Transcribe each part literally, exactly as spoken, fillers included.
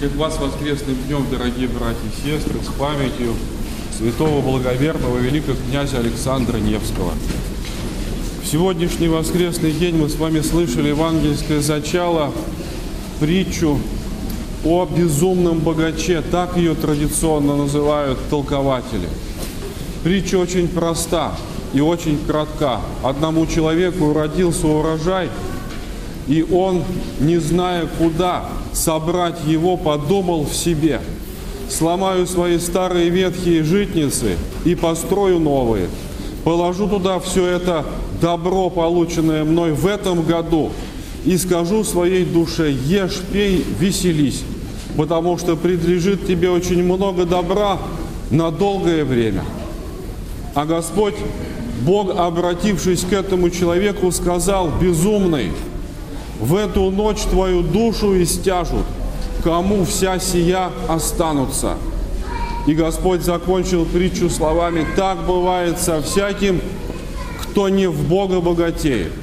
Всех вас воскресным днем, дорогие братья и сестры, с памятью святого благоверного великого князя Александра Невского. В сегодняшний воскресный день мы с вами слышали евангельское зачало, притчу о безумном богаче, так ее традиционно называют толкователи. Притча очень проста и очень кратка. Одному человеку родился урожай, и он, не зная куда собрать его, подумал в себе: сломаю свои старые ветхие житницы и построю новые. Положу туда все это добро, полученное мной в этом году, и скажу своей душе: ешь, пей, веселись, потому что предлежит тебе очень много добра на долгое время. А Господь, Бог, обратившись к этому человеку, сказал: безумный, в эту ночь твою душу истяжут, кому вся сия останутся. И Господь закончил притчу словами: так бывает со всяким, кто не в Бога богатеет.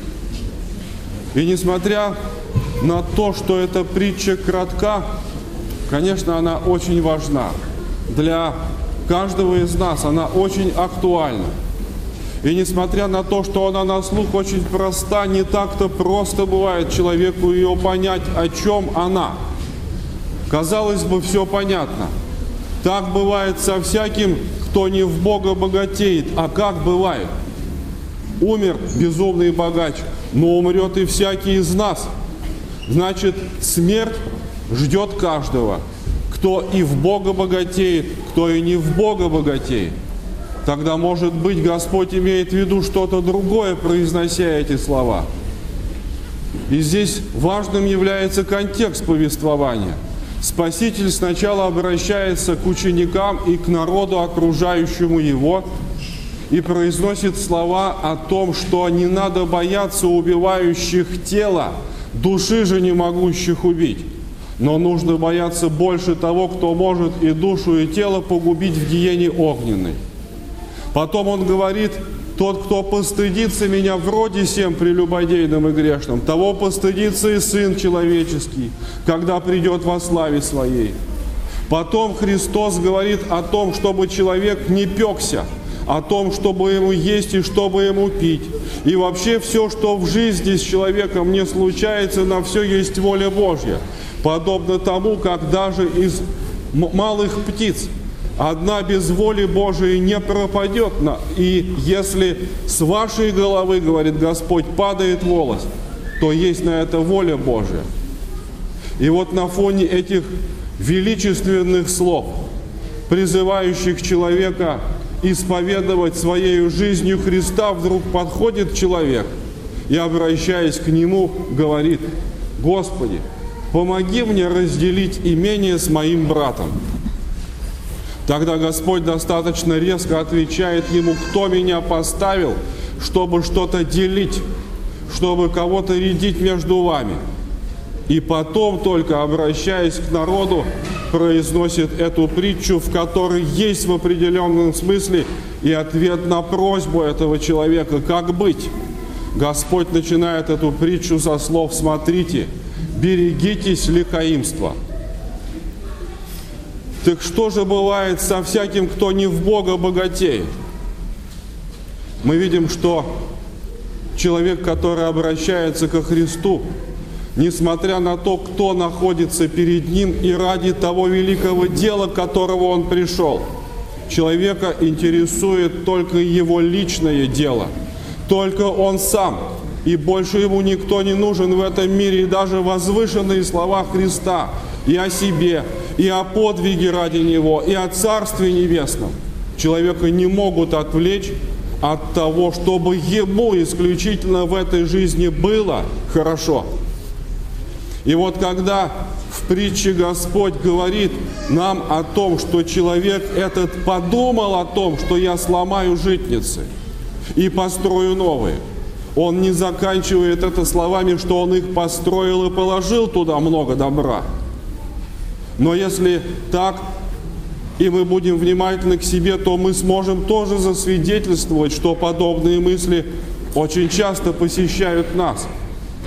И несмотря на то, что эта притча кратка, конечно, она очень важна. Для каждого из нас она очень актуальна. И несмотря на то, что она на слух очень проста, не так-то просто бывает человеку ее понять, о чем она. Казалось бы, все понятно. Так бывает со всяким, кто не в Бога богатеет. А как бывает? Умер безумный богач, но умрет и всякий из нас. Значит, смерть ждет каждого, кто и в Бога богатеет, кто и не в Бога богатеет. Тогда, может быть, Господь имеет в виду что-то другое, произнося эти слова. И здесь важным является контекст повествования. Спаситель сначала обращается к ученикам и к народу, окружающему его, и произносит слова о том, что не надо бояться убивающих тело, души же не могущих убить. Но нужно бояться больше того, кто может и душу, и тело погубить в гиене огненной. Потом он говорит: тот, кто постыдится меня в роде сем прелюбодейном и грешном, того постыдится и Сын Человеческий, когда придет во славе Своей. Потом Христос говорит о том, чтобы человек не пекся, о том, чтобы ему есть и чтобы ему пить. И вообще все, что в жизни с человеком не случается, на все есть воля Божья. Подобно тому, как даже из малых птиц одна без воли Божией не пропадет. И если с вашей головы, говорит Господь, падает волос, то есть на это воля Божия. И вот на фоне этих величественных слов, призывающих человека исповедовать своей жизнью Христа, вдруг подходит человек и, обращаясь к нему, говорит: Господи, помоги мне разделить имение с моим братом. Тогда Господь достаточно резко отвечает ему: кто меня поставил, чтобы что-то делить, чтобы кого-то рядить между вами. И потом, только обращаясь к народу, произносит эту притчу, в которой есть в определенном смысле и ответ на просьбу этого человека: как быть? Господь начинает эту притчу со слов: смотрите, берегитесь лихаимства. Так что же бывает со всяким, кто не в Бога богатеет? Мы видим, что человек, который обращается ко Христу, несмотря на то, кто находится перед ним и ради того великого дела, к которому он пришел, человека интересует только его личное дело, только он сам, и больше ему никто не нужен в этом мире. И даже возвышенные слова Христа и о себе, и о подвиге ради Него, и о Царстве Небесном человека не могут отвлечь от того, чтобы ему исключительно в этой жизни было хорошо. И вот когда в притче Господь говорит нам о том, что человек этот подумал о том, что я сломаю житницы и построю новые, он не заканчивает это словами, что он их построил и положил туда много добра. Но если так, и мы будем внимательны к себе, то мы сможем тоже засвидетельствовать, что подобные мысли очень часто посещают нас.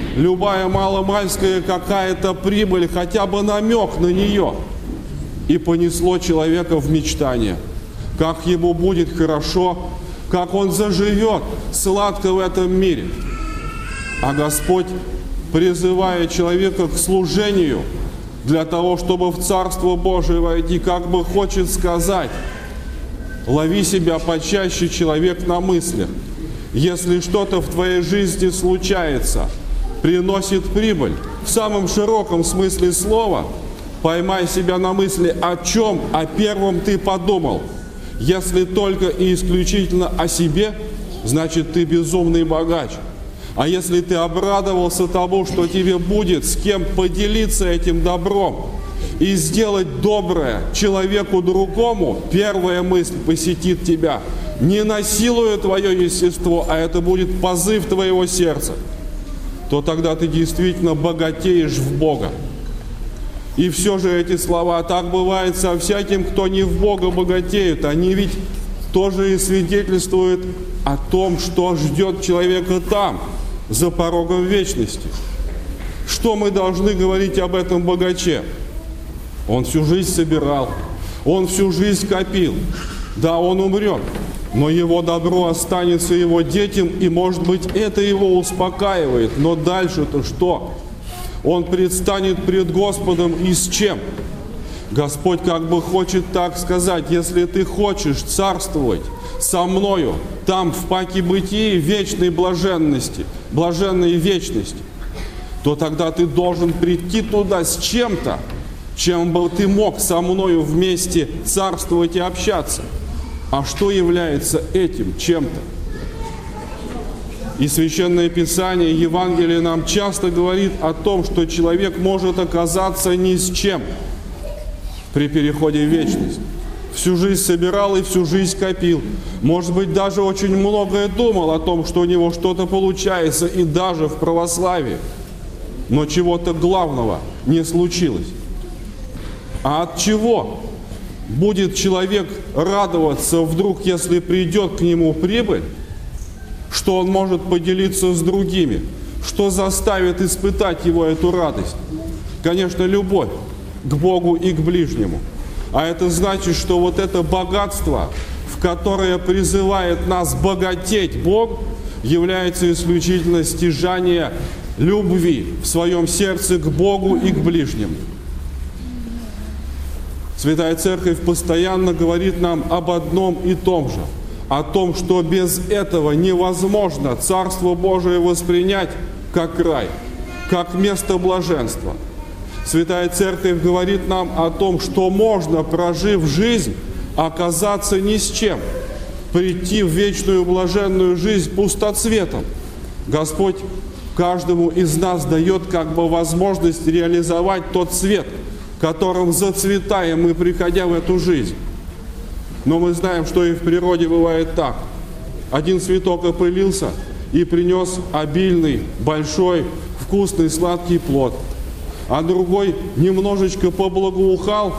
любая маломальская какая-то прибыль, хотя бы намек на нее, и понесло человека в мечтание, как ему будет хорошо, как он заживет сладко в этом мире. А Господь, призывая человека к служению, для того, чтобы в Царство Божие войти, как бы хочет сказать: лови себя почаще, человек, на мыслях. Если что-то в твоей жизни случается, приносит прибыль, в самом широком смысле слова, поймай себя на мысли, о чем, о первом ты подумал. Если только и исключительно о себе, значит, ты безумный богач. А если ты обрадовался тому, что тебе будет с кем поделиться этим добром и сделать доброе человеку другому, первая мысль посетит тебя, не насилуя твое естество, а это будет позыв твоего сердца, то тогда ты действительно богатеешь в Бога. И все же эти слова: так бывает со всяким, кто не в Бога богатеет, они ведь тоже и свидетельствуют о том, что ждет человека там, за порогом вечности. Что мы должны говорить об этом богаче? Он всю жизнь собирал, он всю жизнь копил. Да, он умрет, но его добро останется его детям, и, может быть, это его успокаивает. Но дальше-то что? Он предстанет пред Господом и с чем? Господь как бы хочет так сказать: если ты хочешь царствовать со мною там, в паке бытии, вечной блаженности, блаженной вечности, то тогда ты должен прийти туда с чем-то, чем бы ты мог со мною вместе царствовать и общаться. А что является этим чем-то? И Священное Писание, Евангелие нам часто говорит о том, что человек может оказаться ни с чем при переходе в вечность. Всю жизнь собирал и всю жизнь копил. Может быть, даже очень многое думал о том, что у него что-то получается, и даже в православии. Но чего-то главного не случилось. А от чего будет человек радоваться вдруг, если придет к нему прибыль? Что он может поделиться с другими? Что заставит испытать его эту радость? Конечно, любовь к Богу и к ближнему. А это значит, что вот это богатство, в которое призывает нас богатеть Бог, является исключительно стяжание любви в своем сердце к Богу и к ближнему. Святая Церковь постоянно говорит нам об одном и том же, о том, что без этого невозможно Царство Божие воспринять как рай, как место блаженства. Святая Церковь говорит нам о том, что можно, прожив жизнь, оказаться ни с чем, прийти в вечную блаженную жизнь пустоцветом. Господь каждому из нас дает как бы возможность реализовать тот цвет, которым зацветаем мы, приходя в эту жизнь. Но мы знаем, что и в природе бывает так. Один цветок опылился и принес обильный, большой, вкусный, сладкий плод, а другой немножечко поблагоухал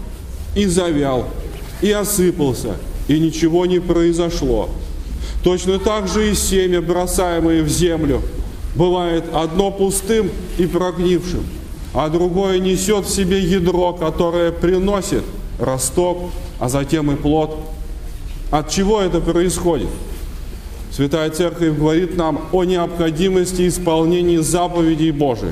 и завял, и осыпался, и ничего не произошло. Точно так же и семя, бросаемое в землю, бывает одно пустым и прогнившим, а другое несет в себе ядро, которое приносит росток, а затем и плод. От чего это происходит? Святая Церковь говорит нам о необходимости исполнения заповедей Божиих.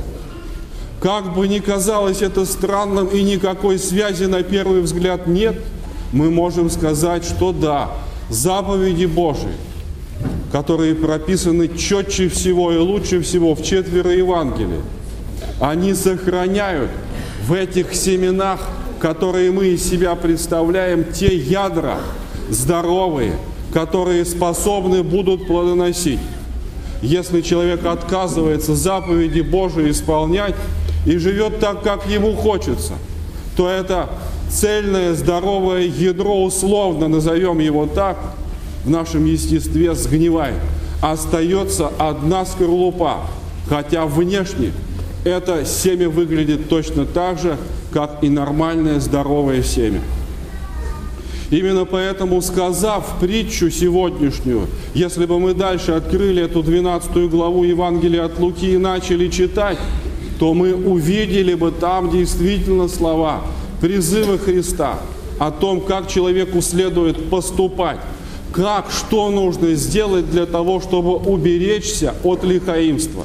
Как бы ни казалось это странным и никакой связи на первый взгляд нет, мы можем сказать, что да, заповеди Божии, которые прописаны четче всего и лучше всего в четверо Евангелий, они сохраняют в этих семенах, которые мы из себя представляем, те ядра здоровые, которые способны будут плодоносить. Если человек отказывается заповеди Божии исполнять и живет так, как ему хочется, то это цельное, здоровое ядро, условно назовем его так, в нашем естестве сгнивает. Остается одна скорлупа, хотя внешне это семя выглядит точно так же, как и нормальное здоровое семя. Именно поэтому, сказав притчу сегодняшнюю, если бы мы дальше открыли эту двенадцатую главу Евангелия от Луки и начали читать, то мы увидели бы там действительно слова, призывы Христа о том, как человеку следует поступать, как, что нужно сделать для того, чтобы уберечься от лихаимства.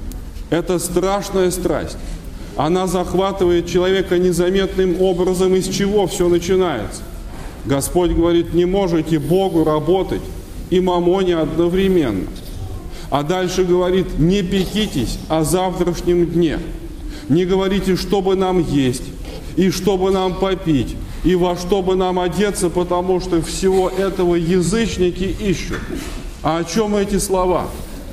Это страшная страсть. Она захватывает человека незаметным образом, из чего все начинается. Господь говорит, не можете Богу работать и мамоне одновременно. А дальше говорит, не пекитесь о завтрашнем дне. Не говорите, что бы нам есть, и что бы нам попить, и во что бы нам одеться, потому что всего этого язычники ищут. А о чем эти слова?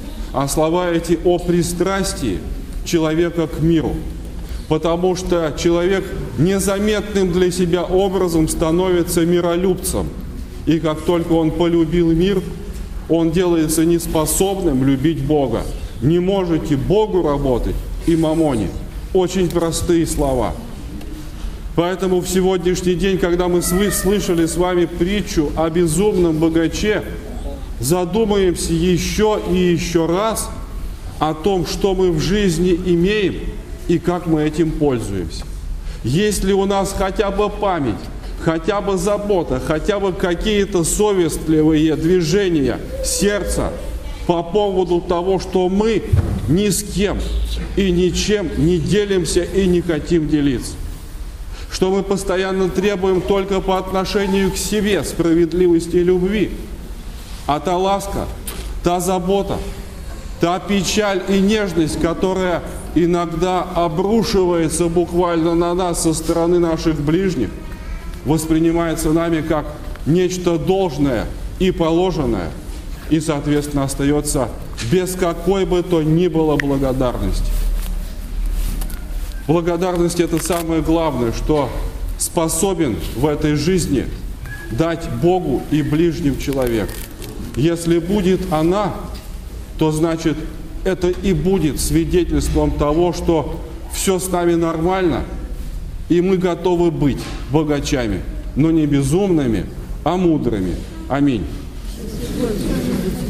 А слова эти о пристрастии человека к миру. Потому что человек незаметным для себя образом становится миролюбцем. И как только он полюбил мир, он делается неспособным любить Бога. Не можете Богу работать и мамоне. Очень простые слова. Поэтому в сегодняшний день, когда мы слышали с вами притчу о безумном богаче, задумаемся еще и еще раз о том, что мы в жизни имеем и как мы этим пользуемся. Есть ли у нас хотя бы память, хотя бы забота, хотя бы какие-то совестливые движения сердца по поводу того, что мы ни с кем и ничем не делимся и не хотим делиться. Что мы постоянно требуем только по отношению к себе справедливости и любви. А та ласка, та забота, та печаль и нежность, которая иногда обрушивается буквально на нас со стороны наших ближних, воспринимается нами как нечто должное и положенное, и, соответственно, остается без какой бы то ни было благодарности. Благодарность – это самое главное, что способен в этой жизни дать Богу и ближним человек. Если будет она, то значит это и будет свидетельством того, что все с нами нормально, и мы готовы быть богачами, но не безумными, а мудрыми. Аминь.